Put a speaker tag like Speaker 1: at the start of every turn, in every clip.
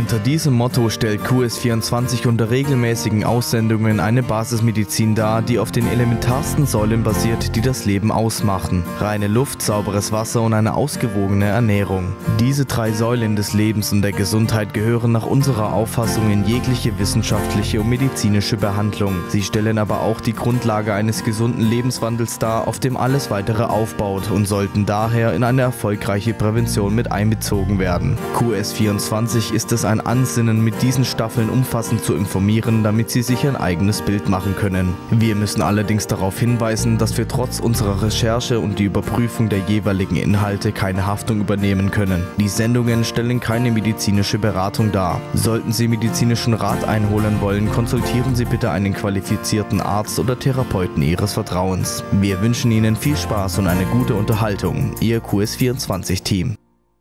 Speaker 1: Unter diesem Motto stellt QS24 unter regelmäßigen Aussendungen eine Basismedizin dar, die auf den elementarsten Säulen basiert, die das Leben ausmachen. Reine Luft, sauberes Wasser und eine ausgewogene Ernährung. Diese 3 Säulen des Lebens und der Gesundheit gehören nach unserer Auffassung in jegliche wissenschaftliche und medizinische Behandlung. Sie stellen aber auch die Grundlage eines gesunden Lebenswandels dar, auf dem alles weitere aufbaut und sollten daher in eine erfolgreiche Prävention mit einbezogen werden. QS24 ist es ein Ansinnen, mit diesen Staffeln umfassend zu informieren, damit Sie sich ein eigenes Bild machen können. Wir müssen allerdings darauf hinweisen, dass wir trotz unserer Recherche und die Überprüfung der jeweiligen Inhalte keine Haftung übernehmen können. Die Sendungen stellen keine medizinische Beratung dar. Sollten Sie medizinischen Rat einholen wollen, konsultieren Sie bitte einen qualifizierten Arzt oder Therapeuten Ihres Vertrauens. Wir wünschen Ihnen viel Spaß und eine gute Unterhaltung. Ihr QS24-Team.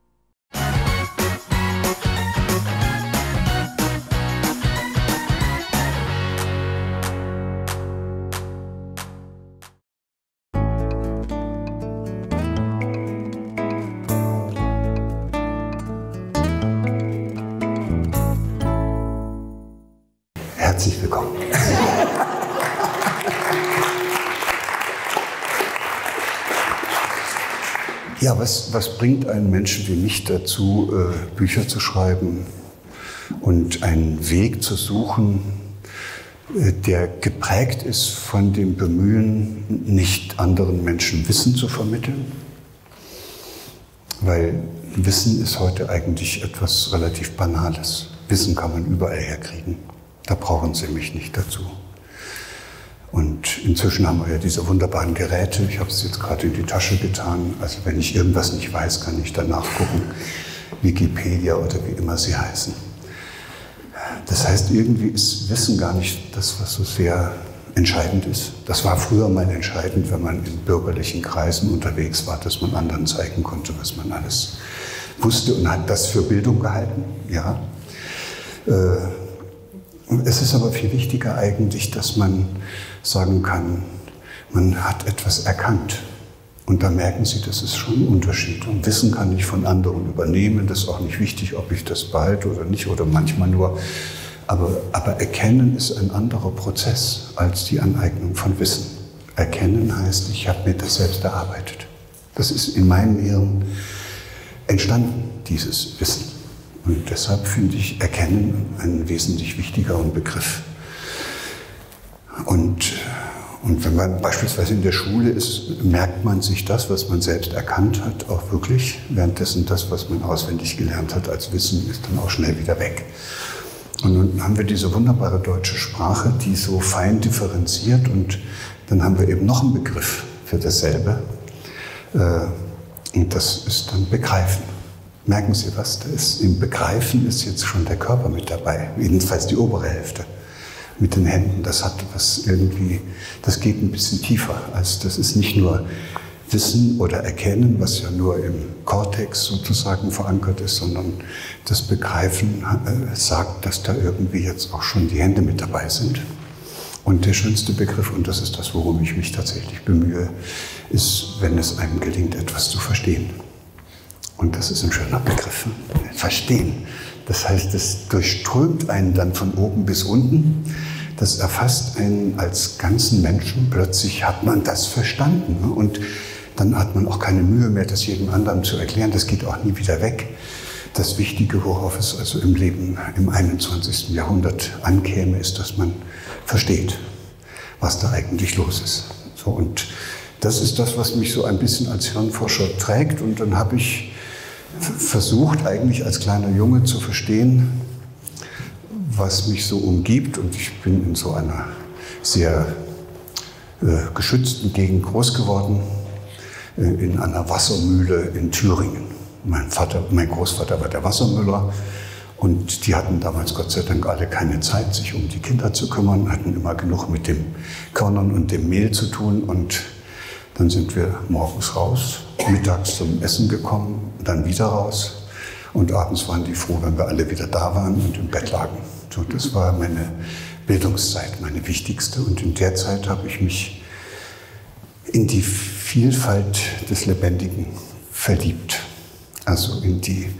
Speaker 2: Herzlich willkommen. Ja, was bringt einen Menschen wie mich dazu, Bücher zu schreiben und einen Weg zu suchen, der geprägt ist von dem Bemühen, nicht anderen Menschen Wissen zu vermitteln? Weil Wissen ist heute eigentlich etwas relativ Banales. Wissen kann man überall herkriegen. Da brauchen Sie mich nicht dazu. Und inzwischen haben wir ja diese wunderbaren Geräte. Ich habe es jetzt gerade in die Tasche getan. Also wenn ich irgendwas nicht weiß, kann ich danach gucken. Wikipedia oder wie immer sie heißen. Das heißt, irgendwie ist Wissen gar nicht das, was so sehr entscheidend ist. Das war früher mal entscheidend, wenn man in bürgerlichen Kreisen unterwegs war, dass man anderen zeigen konnte, was man alles wusste und hat das für Bildung gehalten. Ja. Es ist aber viel wichtiger eigentlich, dass man sagen kann, man hat etwas erkannt. Und da merken Sie, das ist schon ein Unterschied. Und Wissen kann ich von anderen übernehmen. Das ist auch nicht wichtig, ob ich das behalte oder nicht, oder manchmal nur. Aber Erkennen ist ein anderer Prozess als die Aneignung von Wissen. Erkennen heißt, ich habe mir das selbst erarbeitet. Das ist in meinem Hirn entstanden, dieses Wissen. Und deshalb finde ich Erkennen ein wesentlich wichtigerer Begriff. Und wenn man beispielsweise in der Schule ist, merkt man sich das, was man selbst erkannt hat, auch wirklich. Währenddessen das, was man auswendig gelernt hat als Wissen, ist dann auch schnell wieder weg. Und nun haben wir diese wunderbare deutsche Sprache, die so fein differenziert. Und dann haben wir eben noch einen Begriff für dasselbe. Und das ist dann Begreifen. Merken Sie was? Da ist, im Begreifen ist jetzt schon der Körper mit dabei, jedenfalls die obere Hälfte. Mit den Händen, das hat was irgendwie, das geht ein bisschen tiefer. Also das ist nicht nur Wissen oder Erkennen, was ja nur im Kortex sozusagen verankert ist, sondern das Begreifen sagt, dass da irgendwie jetzt auch schon die Hände mit dabei sind. Und der schönste Begriff, und das ist das, worum ich mich tatsächlich bemühe, ist, wenn es einem gelingt, etwas zu verstehen. Und das ist ein schöner Begriff. Verstehen. Das heißt, es durchströmt einen dann von oben bis unten. Das erfasst einen als ganzen Menschen. Plötzlich hat man das verstanden. Und dann hat man auch keine Mühe mehr, das jedem anderen zu erklären. Das geht auch nie wieder weg. Das Wichtige, worauf es also im Leben im 21. Jahrhundert ankäme, ist, dass man versteht, was da eigentlich los ist. So, und das ist das, was mich so ein bisschen als Hirnforscher trägt. Und dann habe ich versucht, eigentlich als kleiner Junge zu verstehen, was mich so umgibt. Und ich bin in so einer sehr geschützten Gegend groß geworden, in einer Wassermühle in Thüringen. Mein Großvater war der Wassermüller und die hatten damals Gott sei Dank alle keine Zeit, sich um die Kinder zu kümmern, hatten immer genug mit den Körnern und dem Mehl zu tun. Und dann sind wir morgens raus, mittags zum Essen gekommen, dann wieder raus. Und abends waren die froh, wenn wir alle wieder da waren und im Bett lagen. So, das war meine Bildungszeit, meine wichtigste. Und in der Zeit habe ich mich in die Vielfalt des Lebendigen verliebt. Also in die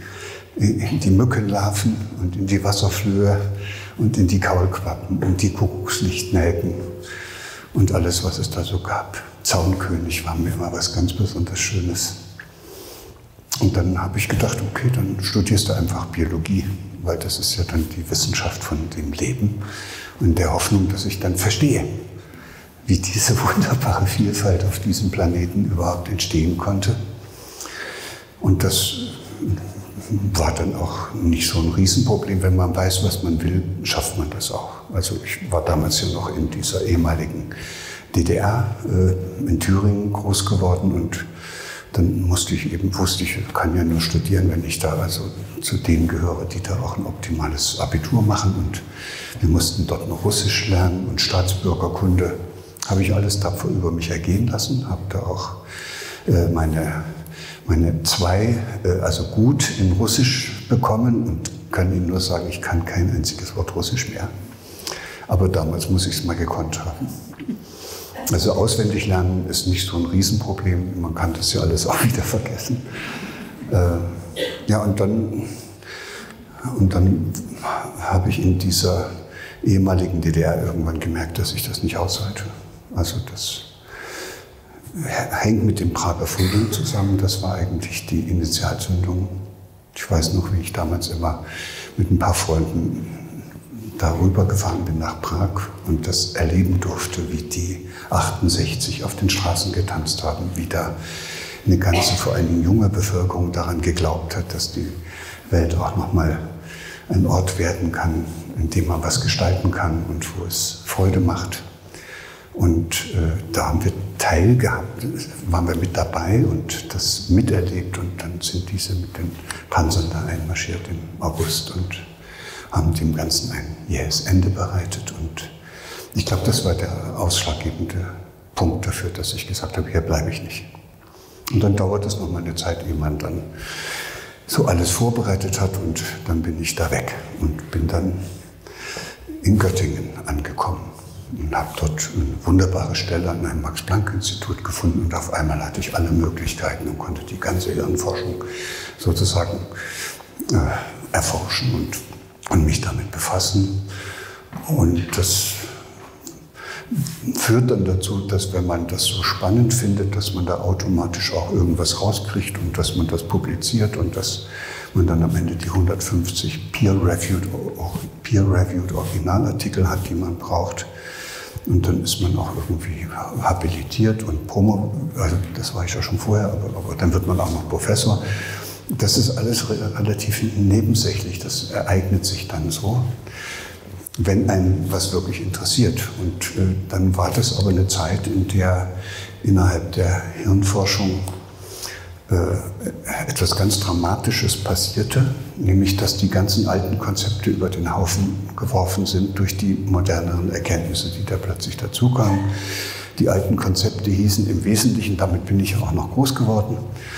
Speaker 2: in die Mückenlarven und in die Wasserflöhe und in die Kaulquappen und die Kuckuckslichtnelken und alles, was es da so gab. Zaunkönig war mir immer was ganz besonders Schönes. Und dann habe ich gedacht, okay, dann studierst du einfach Biologie, weil das ist ja dann die Wissenschaft von dem Leben, in der Hoffnung, dass ich dann verstehe, wie diese wunderbare Vielfalt auf diesem Planeten überhaupt entstehen konnte. Und das war dann auch nicht so ein Riesenproblem. Wenn man weiß, was man will, schafft man das auch. Also ich war damals ja noch in dieser ehemaligen DDR, in Thüringen groß geworden, und dann wusste ich, ich kann ja nur studieren, wenn ich da also zu denen gehöre, die da auch ein optimales Abitur machen. Und wir mussten dort noch Russisch lernen und Staatsbürgerkunde. Habe ich alles tapfer über mich ergehen lassen, habe da auch meine 2, also gut in Russisch bekommen, und kann Ihnen nur sagen, ich kann kein einziges Wort Russisch mehr. Aber damals muss ich es mal gekonnt haben. Also auswendig lernen ist nicht so ein Riesenproblem, man kann das ja alles auch wieder vergessen. Ja, und dann habe ich in dieser ehemaligen DDR irgendwann gemerkt, dass ich das nicht aushalte. Also das hängt mit dem Prager Frühling zusammen, das war eigentlich die Initialzündung. Ich weiß noch, wie ich damals immer mit ein paar Freunden darüber gefahren bin nach Prag und das erleben durfte, wie die 68 auf den Straßen getanzt haben, wie da eine ganze, vor allem junge Bevölkerung daran geglaubt hat, dass die Welt auch nochmal ein Ort werden kann, in dem man was gestalten kann und wo es Freude macht. Und da haben wir teilgehabt, waren wir mit dabei und das miterlebt, und dann sind diese mit den Panzern da einmarschiert im August und haben dem Ganzen ein jähes Ende bereitet. Und ich glaube, das war der ausschlaggebende Punkt dafür, dass ich gesagt habe, hier bleibe ich nicht. Und dann dauert es noch mal eine Zeit, ehe man dann so alles vorbereitet hat, und dann bin ich da weg und bin dann in Göttingen angekommen und habe dort eine wunderbare Stelle an einem Max-Planck-Institut gefunden, und auf einmal hatte ich alle Möglichkeiten und konnte die ganze Hirnforschung sozusagen erforschen und mich damit befassen. Und das führt dann dazu, dass, wenn man das so spannend findet, dass man da automatisch auch irgendwas rauskriegt und dass man das publiziert und dass man dann am Ende die 150 peer-reviewed Originalartikel hat, die man braucht. Und dann ist man auch irgendwie habilitiert und also das war ich ja schon vorher, aber dann wird man auch noch Professor. Das ist alles relativ nebensächlich, das ereignet sich dann so, wenn einen was wirklich interessiert. Und dann war das aber eine Zeit, in der innerhalb der Hirnforschung etwas ganz Dramatisches passierte, nämlich dass die ganzen alten Konzepte über den Haufen geworfen sind durch die moderneren Erkenntnisse, die da plötzlich dazukamen. Die alten Konzepte hießen im Wesentlichen, damit bin ich auch noch groß geworden,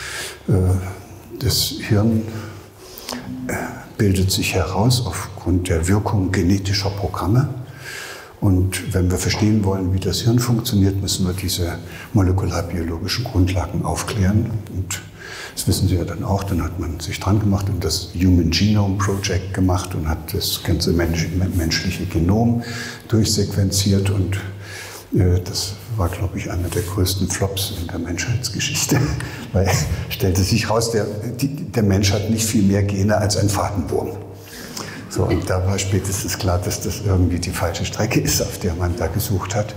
Speaker 2: das Hirn bildet sich heraus aufgrund der Wirkung genetischer Programme. Und wenn wir verstehen wollen, wie das Hirn funktioniert, müssen wir diese molekularbiologischen Grundlagen aufklären. Und das wissen Sie ja dann auch. Dann hat man sich dran gemacht und das Human Genome Project gemacht und hat das ganze menschliche Genom durchsequenziert. Und das war, glaube ich, einer der größten Flops in der Menschheitsgeschichte, weil stellte sich raus, der Mensch hat nicht viel mehr Gene als ein Fadenwurm. So, und da war spätestens klar, dass das irgendwie die falsche Strecke ist, auf der man da gesucht hat.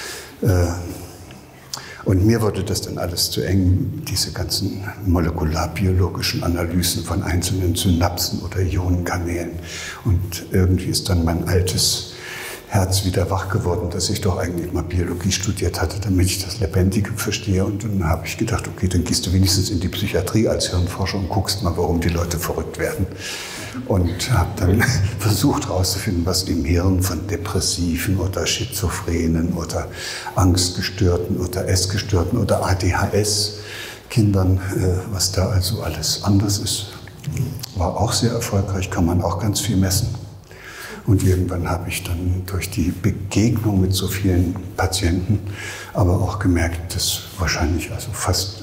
Speaker 2: Und mir wurde das dann alles zu eng, diese ganzen molekularbiologischen Analysen von einzelnen Synapsen oder Ionenkanälen. Und irgendwie ist dann mein altes Herz wieder wach geworden, dass ich doch eigentlich mal Biologie studiert hatte, damit ich das Lebendige verstehe. Und dann habe ich gedacht, okay, dann gehst du wenigstens in die Psychiatrie als Hirnforscher und guckst mal, warum die Leute verrückt werden. Und habe dann versucht herauszufinden, was im Hirn von Depressiven oder Schizophrenen oder Angstgestörten oder Essgestörten oder ADHS-Kindern, was da also alles anders ist. War auch sehr erfolgreich, kann man auch ganz viel messen. Und irgendwann habe ich dann durch die Begegnung mit so vielen Patienten aber auch gemerkt, dass wahrscheinlich also fast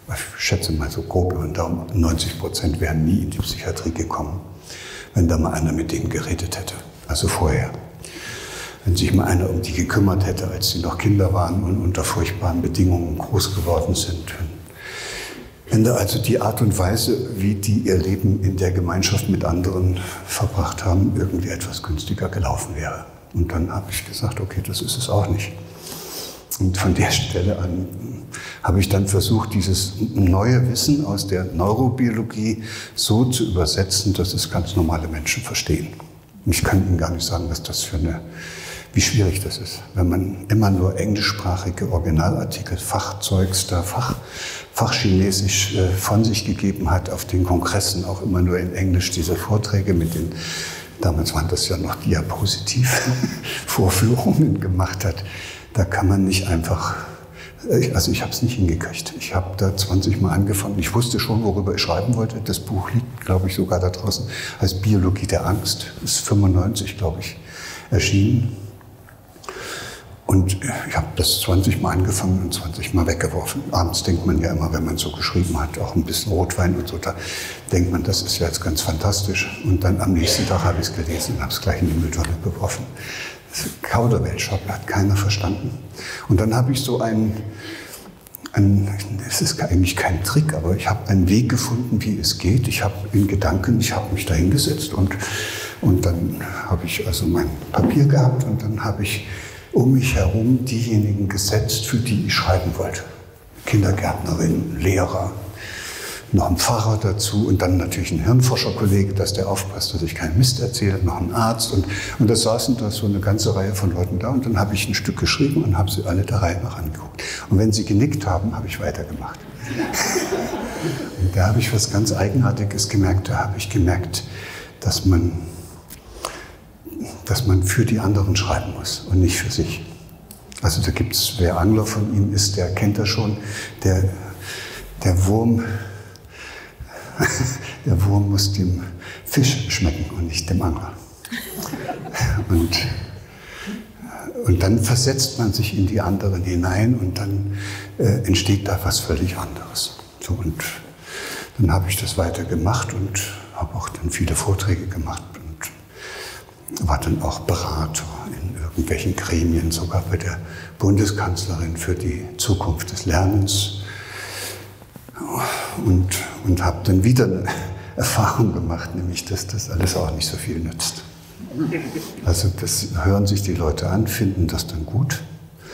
Speaker 2: Ich schätze mal so grob über den Daumen, 90% wären nie in die Psychiatrie gekommen, wenn da mal einer mit denen geredet hätte. Also vorher. Wenn sich mal einer um die gekümmert hätte, als sie noch Kinder waren und unter furchtbaren Bedingungen groß geworden sind. Wenn da also die Art und Weise, wie die ihr Leben in der Gemeinschaft mit anderen verbracht haben, irgendwie etwas günstiger gelaufen wäre. Und dann habe ich gesagt, okay, das ist es auch nicht. Und von der Stelle an habe ich dann versucht, dieses neue Wissen aus der Neurobiologie so zu übersetzen, dass es ganz normale Menschen verstehen. Und ich kann Ihnen gar nicht sagen, was das wie schwierig das ist. Wenn man immer nur englischsprachige Originalartikel, Fachzeugs, Fachchinesisch von sich gegeben hat, auf den Kongressen auch immer nur in Englisch diese Vorträge mit den, damals waren das ja noch Diapositiv-Vorführungen gemacht hat, da kann man nicht einfach, also ich habe es nicht hingekriegt. Ich habe da 20 Mal angefangen. Ich wusste schon, worüber ich schreiben wollte. Das Buch liegt, glaube ich, sogar da draußen, heißt Biologie der Angst. Ist 95, glaube ich, erschienen. Und ich habe das 20 Mal angefangen und 20 Mal weggeworfen. Abends denkt man ja immer, wenn man so geschrieben hat, auch ein bisschen Rotwein und so, da denkt man, das ist ja jetzt ganz fantastisch. Und dann am nächsten Tag habe ich es gelesen und habe es gleich in die Mülltonne geworfen. Das ist Kauderwelsch, hat keiner verstanden. Und dann habe ich so es ist eigentlich kein Trick, aber ich habe einen Weg gefunden, wie es geht. Ich habe in Gedanken, ich habe mich da hingesetzt und dann habe ich also mein Papier gehabt und dann habe ich um mich herum diejenigen gesetzt, für die ich schreiben wollte. Kindergärtnerin, Lehrer, noch ein Pfarrer dazu und dann natürlich ein Hirnforscherkollege, dass der aufpasst, dass ich keinen Mist erzähle, noch ein Arzt und da saßen da so eine ganze Reihe von Leuten da und dann habe ich ein Stück geschrieben und habe sie alle der Reihe nach angeguckt. Und wenn sie genickt haben, habe ich weitergemacht. Und da habe ich was ganz Eigenartiges gemerkt. Da habe ich gemerkt, dass man für die anderen schreiben muss und nicht für sich. Also da gibt es, wer Angler von Ihnen ist, der kennt das schon, der Wurm muss dem Fisch schmecken und nicht dem Angler. Und dann versetzt man sich in die anderen hinein und dann entsteht da was völlig anderes. So, und dann habe ich das weiter gemacht und habe auch dann viele Vorträge gemacht und war dann auch Berater in irgendwelchen Gremien, sogar bei der Bundeskanzlerin für die Zukunft des Lernens. Und habe dann wieder eine Erfahrung gemacht, nämlich, dass das alles auch nicht so viel nützt. Also das hören sich die Leute an, finden das dann gut,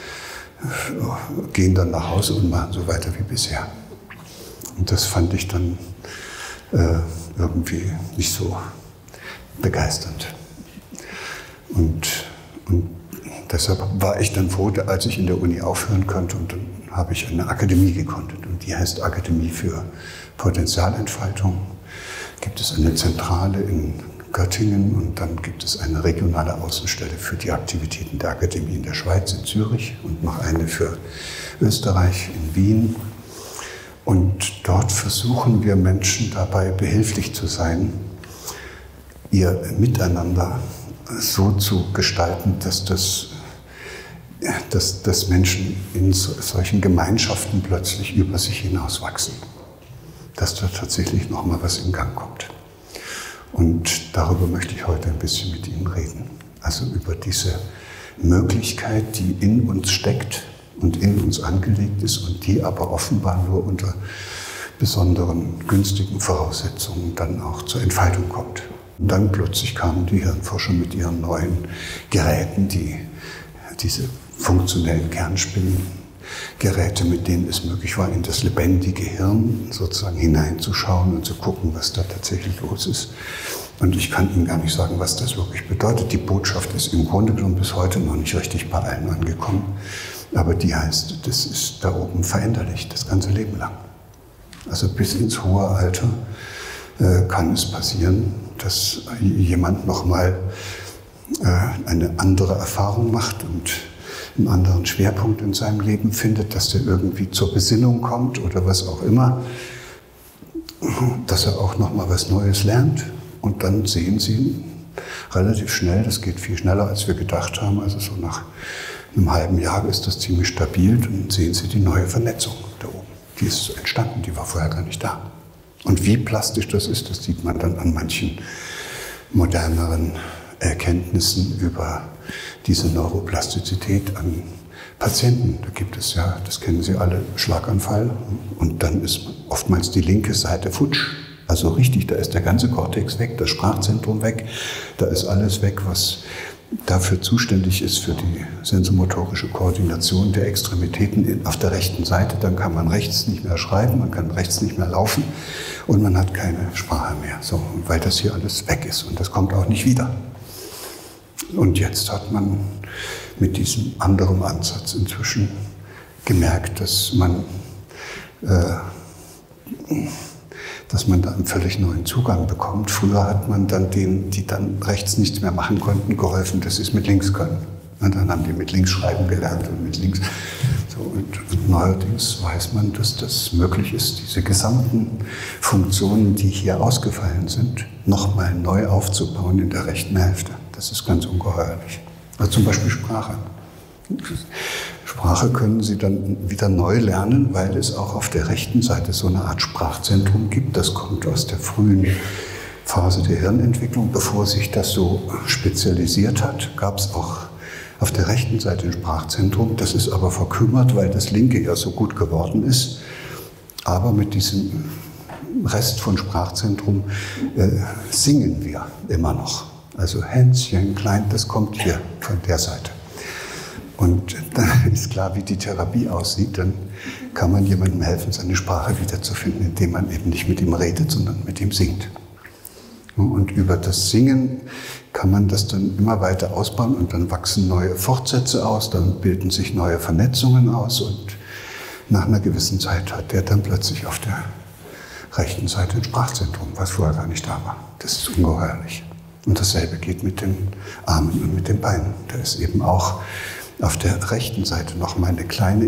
Speaker 2: gehen dann nach Hause und machen so weiter wie bisher. Und das fand ich dann irgendwie nicht so begeisternd. Und deshalb war ich dann froh, als ich in der Uni aufhören konnte und dann habe ich eine Akademie gegründet und die heißt Akademie für Potenzialentfaltung. Gibt es eine Zentrale in Göttingen und dann gibt es eine regionale Außenstelle für die Aktivitäten der Akademie in der Schweiz, in Zürich und noch eine für Österreich in Wien. Und dort versuchen wir Menschen dabei behilflich zu sein, ihr Miteinander so zu gestalten, dass Menschen in solchen Gemeinschaften plötzlich über sich hinauswachsen. Dass da tatsächlich noch mal was in Gang kommt. Und darüber möchte ich heute ein bisschen mit Ihnen reden. Also über diese Möglichkeit, die in uns steckt und in uns angelegt ist und die aber offenbar nur unter besonderen, günstigen Voraussetzungen dann auch zur Entfaltung kommt. Und dann plötzlich kamen die Hirnforscher mit ihren neuen Geräten, diese funktionellen Kernspingeräte, mit denen es möglich war, in das lebendige Hirn sozusagen hineinzuschauen und zu gucken, was da tatsächlich los ist. Und ich kann Ihnen gar nicht sagen, was das wirklich bedeutet. Die Botschaft ist im Grunde genommen bis heute noch nicht richtig bei allen angekommen. Aber die heißt, das ist da oben veränderlich, das ganze Leben lang. Also bis ins hohe Alter kann es passieren, dass jemand nochmal eine andere Erfahrung macht und einen anderen Schwerpunkt in seinem Leben findet, dass der irgendwie zur Besinnung kommt oder was auch immer, dass er auch noch mal was Neues lernt. Und dann sehen Sie relativ schnell, das geht viel schneller, als wir gedacht haben, also so nach einem halben Jahr ist das ziemlich stabil, dann sehen Sie die neue Vernetzung da oben. Die ist entstanden, die war vorher gar nicht da. Und wie plastisch das ist, das sieht man dann an manchen moderneren Erkenntnissen über diese Neuroplastizität an Patienten. Da gibt es ja, das kennen Sie alle, Schlaganfall und dann ist oftmals die linke Seite futsch. Also richtig, da ist der ganze Kortex weg, das Sprachzentrum weg, da ist alles weg, was dafür zuständig ist für die sensomotorische Koordination der Extremitäten auf der rechten Seite. Dann kann man rechts nicht mehr schreiben, man kann rechts nicht mehr laufen und man hat keine Sprache mehr. So, weil das hier alles weg ist und das kommt auch nicht wieder. Und jetzt hat man mit diesem anderen Ansatz inzwischen gemerkt, dass man da einen völlig neuen Zugang bekommt. Früher hat man dann denen, die dann rechts nichts mehr machen konnten, geholfen, dass sie es mit links können. Und dann haben die mit links schreiben gelernt und mit links. So, und neuerdings weiß man, dass das möglich ist, diese gesamten Funktionen, die hier ausgefallen sind, nochmal neu aufzubauen in der rechten Hälfte. Das ist ganz ungeheuerlich. Also zum Beispiel Sprache. Sprache können Sie dann wieder neu lernen, weil es auch auf der rechten Seite so eine Art Sprachzentrum gibt. Das kommt aus der frühen Phase der Hirnentwicklung. Bevor sich das so spezialisiert hat, gab es auch auf der rechten Seite ein Sprachzentrum. Das ist aber verkümmert, weil das linke ja so gut geworden ist. Aber mit diesem Rest von Sprachzentrum singen wir immer noch. Also Hänschen, klein, das kommt hier von der Seite. Und dann ist klar, wie die Therapie aussieht. Dann kann man jemandem helfen, seine Sprache wiederzufinden, indem man eben nicht mit ihm redet, sondern mit ihm singt. Und über das Singen kann man das dann immer weiter ausbauen und dann wachsen neue Fortsätze aus, dann bilden sich neue Vernetzungen aus und nach einer gewissen Zeit hat der dann plötzlich auf der rechten Seite ein Sprachzentrum, was vorher gar nicht da war. Das ist ungeheuerlich. Und dasselbe geht mit den Armen und mit den Beinen. Da ist eben auch auf der rechten Seite nochmal eine kleine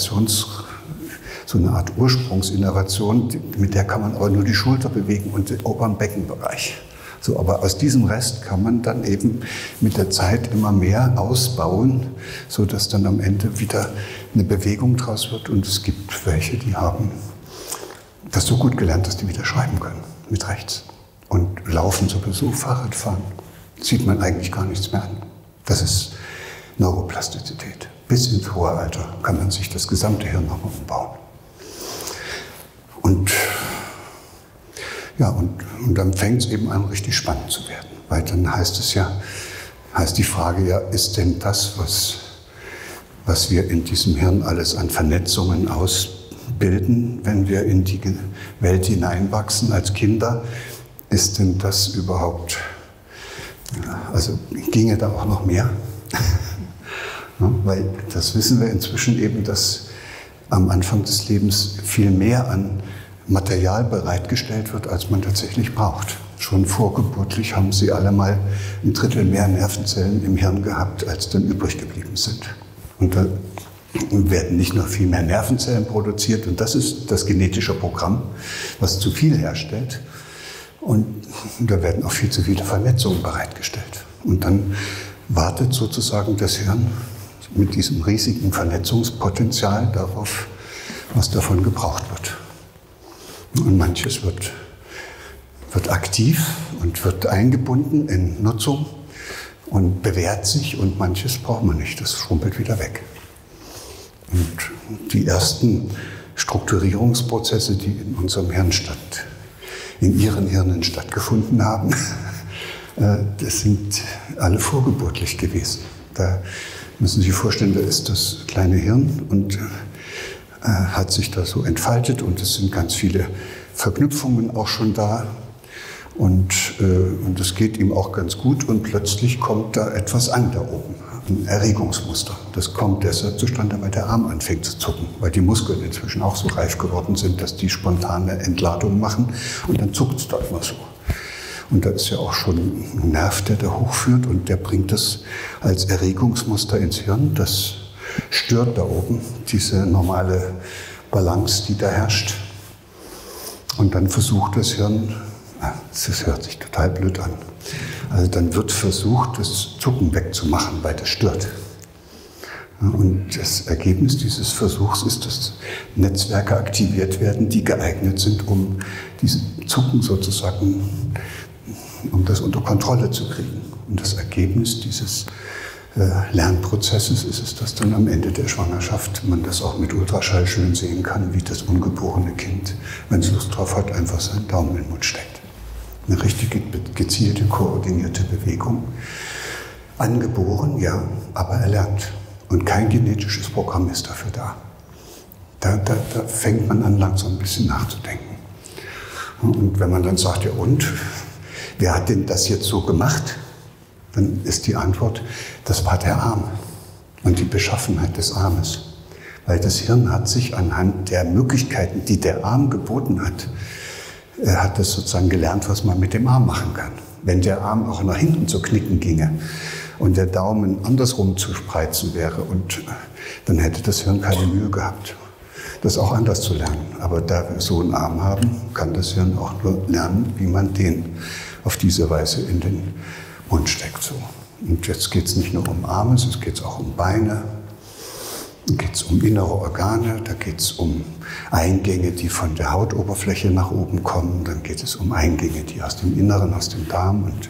Speaker 2: so eine Art Ursprungsinnovation, mit der kann man aber nur die Schulter bewegen und den oberen Beckenbereich. So, aber aus diesem Rest kann man dann eben mit der Zeit immer mehr ausbauen, sodass dann am Ende wieder eine Bewegung draus wird. Und es gibt welche, die haben das so gut gelernt, dass die wieder schreiben können mit rechts. Und laufen sowieso, Fahrradfahren, sieht man eigentlich gar nichts mehr an. Das ist Neuroplastizität. Bis ins hohe Alter kann man sich das gesamte Hirn nochmal umbauen. Und dann fängt es eben an, richtig spannend zu werden. Weil dann heißt die Frage ja, ist denn das, was wir in diesem Hirn alles an Vernetzungen ausbilden, wenn wir in die Welt hineinwachsen als Kinder, ist denn das überhaupt, also ginge da auch noch mehr? Ja, weil das wissen wir inzwischen eben, dass am Anfang des Lebens viel mehr an Material bereitgestellt wird, als man tatsächlich braucht. Schon vorgeburtlich haben sie alle mal 1/3 mehr Nervenzellen im Hirn gehabt, als dann übrig geblieben sind. Und da werden nicht nur viel mehr Nervenzellen produziert, und das ist das genetische Programm, was zu viel herstellt. Und da werden auch viel zu viele Vernetzungen bereitgestellt. Und dann wartet sozusagen das Hirn mit diesem riesigen Vernetzungspotenzial darauf, was davon gebraucht wird. Und manches wird aktiv und wird eingebunden in Nutzung und bewährt sich und manches braucht man nicht, das schrumpelt wieder weg. Und die ersten Strukturierungsprozesse, die in unserem Hirn in Ihren Hirnen stattgefunden haben, das sind alle vorgeburtlich gewesen. Da müssen Sie sich vorstellen, da ist das kleine Hirn und hat sich da so entfaltet und es sind ganz viele Verknüpfungen auch schon da und es geht ihm auch ganz gut und plötzlich kommt da etwas an da oben, ein Erregungsmuster. Das kommt deshalb zustande, weil der Arm anfängt zu zucken, weil die Muskeln inzwischen auch so reif geworden sind, dass die spontane Entladung machen und dann zuckt es da immer so. Und da ist ja auch schon ein Nerv, der da hochführt und der bringt das als Erregungsmuster ins Hirn. Das stört da oben diese normale Balance, die da herrscht. Und dann versucht das Hirn, das hört sich total blöd an, also dann wird versucht, das Zucken wegzumachen, weil das stört. Und das Ergebnis dieses Versuchs ist, dass Netzwerke aktiviert werden, die geeignet sind, um diese Zucken sozusagen, um das unter Kontrolle zu kriegen. Und das Ergebnis dieses Lernprozesses ist es, dass dann am Ende der Schwangerschaft man das auch mit Ultraschall schön sehen kann, wie das ungeborene Kind, wenn es Lust drauf hat, einfach seinen Daumen in den Mund steckt. Eine richtige, gezielte, koordinierte Bewegung. Angeboren, ja, aber erlernt. Und kein genetisches Programm ist dafür da. Da fängt man an, langsam ein bisschen nachzudenken. Und wenn man dann sagt, ja und, wer hat denn das jetzt so gemacht? Dann ist die Antwort, das war der Arm und die Beschaffenheit des Armes. Weil das Hirn hat sich anhand der Möglichkeiten, die der Arm geboten hat, hat es sozusagen gelernt, was man mit dem Arm machen kann. Wenn der Arm auch nach hinten zu knicken ginge und der Daumen andersrum zu spreizen wäre, und dann hätte das Hirn keine Mühe gehabt, das auch anders zu lernen. Aber da wir so einen Arm haben, kann das Hirn auch nur lernen, wie man den auf diese Weise in den Mund steckt. So. Und jetzt geht es nicht nur um Arme, es geht auch um Beine, da geht es um innere Organe, da geht es um Eingänge, die von der Hautoberfläche nach oben kommen, dann geht es um Eingänge, die aus dem Inneren, aus dem Darm und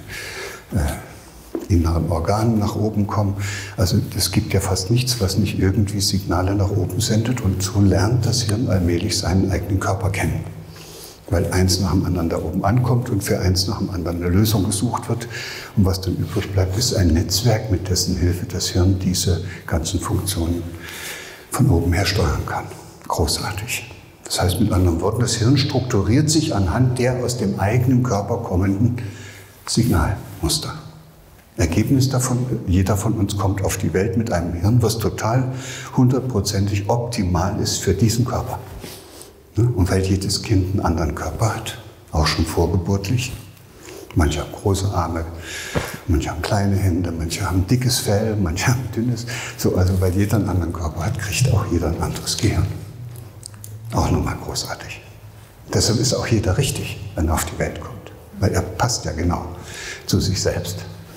Speaker 2: inneren Organen nach oben kommen. Also es gibt ja fast nichts, was nicht irgendwie Signale nach oben sendet, und so lernt das Hirn allmählich seinen eigenen Körper kennen. Weil eins nach dem anderen da oben ankommt und für eins nach dem anderen eine Lösung gesucht wird. Und was dann übrig bleibt, ist ein Netzwerk, mit dessen Hilfe das Hirn diese ganzen Funktionen von oben her steuern kann. Großartig. Das heißt mit anderen Worten, das Hirn strukturiert sich anhand der aus dem eigenen Körper kommenden Signalmuster. Ergebnis davon, jeder von uns kommt auf die Welt mit einem Hirn, was total 100%ig optimal ist für diesen Körper. Und weil jedes Kind einen anderen Körper hat, auch schon vorgeburtlich, manche haben große Arme, manche haben kleine Hände, manche haben dickes Fell, manche haben dünnes. So, also weil jeder einen anderen Körper hat, kriegt auch jeder ein anderes Gehirn. Auch nochmal großartig. Deshalb ist auch jeder richtig, wenn er auf die Welt kommt. Weil er passt ja genau zu sich selbst.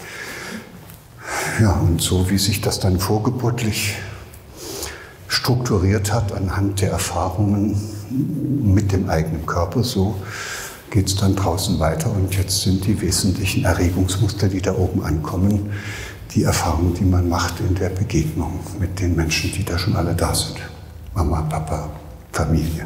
Speaker 2: Ja, und so wie sich das dann vorgeburtlich strukturiert hat anhand der Erfahrungen mit dem eigenen Körper, so geht es dann draußen weiter. Und jetzt sind die wesentlichen Erregungsmuster, die da oben ankommen, die Erfahrungen, die man macht in der Begegnung mit den Menschen, die da schon alle da sind. Mama, Papa, Familie.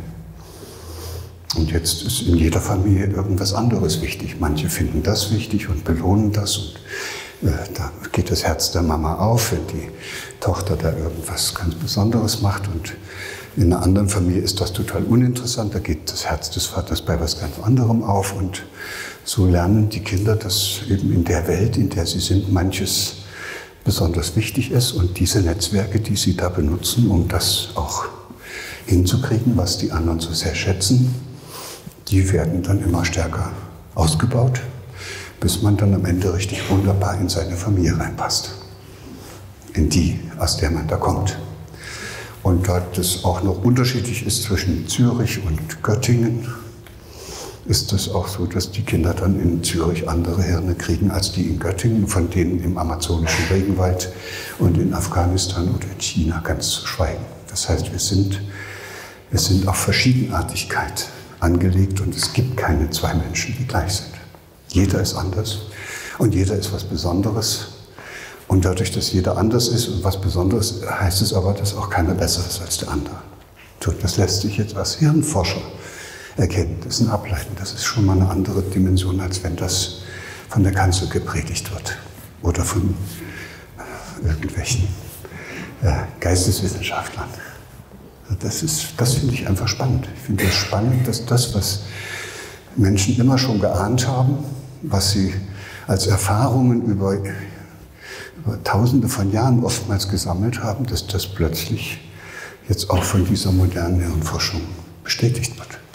Speaker 2: Und jetzt ist in jeder Familie irgendwas anderes wichtig. Manche finden das wichtig und belohnen das. Und da geht das Herz der Mama auf, wenn die Tochter da irgendwas ganz Besonderes macht. Und in einer anderen Familie ist das total uninteressant. Da geht das Herz des Vaters bei was ganz anderem auf. Und so lernen die Kinder, dass eben in der Welt, in der sie sind, manches besonders wichtig ist. Und diese Netzwerke, die sie da benutzen, um das auch hinzukriegen, was die anderen so sehr schätzen, die werden dann immer stärker ausgebaut, bis man dann am Ende richtig wunderbar in seine Familie reinpasst. In die, aus der man da kommt. Und da das auch noch unterschiedlich ist zwischen Zürich und Göttingen, ist es auch so, dass die Kinder dann in Zürich andere Hirne kriegen als die in Göttingen, von denen im amazonischen Regenwald und in Afghanistan oder in China ganz zu schweigen. Das heißt, wir sind auf Verschiedenartigkeit angelegt und es gibt keine zwei Menschen, die gleich sind. Jeder ist anders und jeder ist was Besonderes. Und dadurch, dass jeder anders ist und was Besonderes, heißt es aber, dass auch keiner besser ist als der andere. Das lässt sich jetzt als Hirnforscher erkennen. Das ist ein Ableiten. Das ist schon mal eine andere Dimension, als wenn das von der Kanzel gepredigt wird oder von irgendwelchen Geisteswissenschaftlern. Das finde ich einfach spannend. Ich finde es spannend, dass das, was Menschen immer schon geahnt haben, was sie als Erfahrungen über Tausende von Jahren oftmals gesammelt haben, dass das plötzlich jetzt auch von dieser modernen Hirnforschung bestätigt wird.